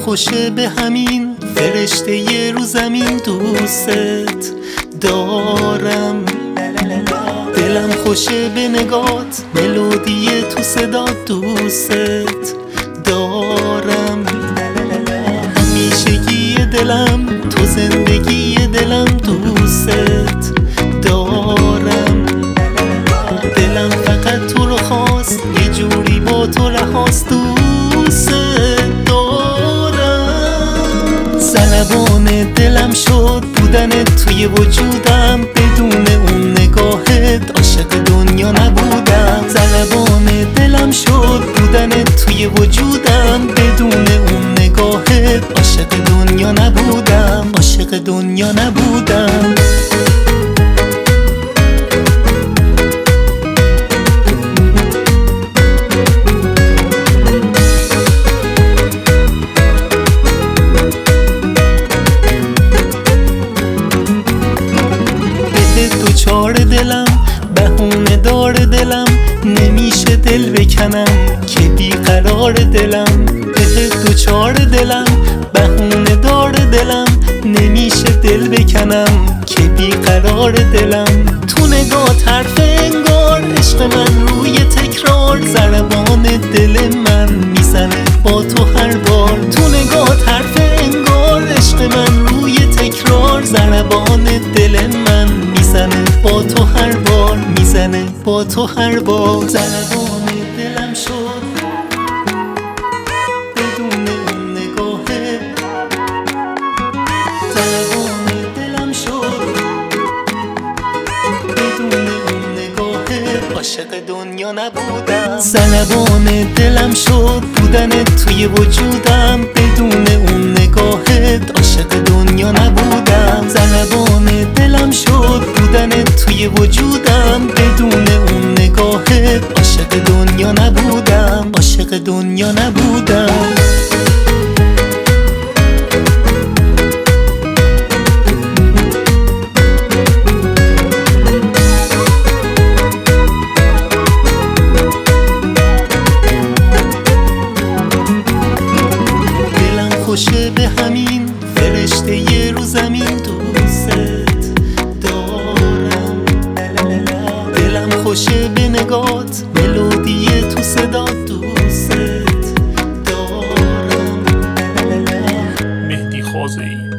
خوشه به همین فرشته یه رو زمین دوست دارم. دلم خوشه به نگات ملودی تو صدا دوست دارم. همیشگی دلم تو زندگی دلم دوست دارم. دلم فقط تو رو خواست یه جوری با تو رهاست دوست دارم. سلبان دلم شد بودن توی وجودم، بدون اون نگاهت عاشق دنیا نبودم. سلبان دلم شد بودن توی وجودم، بدون اون نگاهت عاشق دنیا نبودم، عاشق دنیا نبودم. دوچار دلم بهونه دار دلم، نمیشه دل بکنم که بیقرار دلم. به دوچار دلم بهونه دار دلم، نمیشه دل بکنم که بیقرار دلم. تو نگاه حرف انگار عشق من روی تکرار، ضربان دل من میزنه با تو هر بار. تو نگاه حرف انگار عشق من روی تکرار، ضربان دل من میزنه با تو هر بار، میزنه با تو هر بار. ضربان دلم شد بدون اون نگاهه، ضربان دلم شد بدون اون نگاهه، عاشق دنیا نبودم. ضربان دلم شد بودن توی وجودم، بدون اون نگاهت عاشق دنیا نبودم. ضربان دلم شد بودن توی وجودم، بدون اون نگاهت عاشق دنیا نبودم، عاشق دنیا نبودم. خوشه به همین فرشته یه رو زمین دوست دارم. دلم خوشه به نگات ملودی تو صدا دوست دارم. مهدی خازه‌ای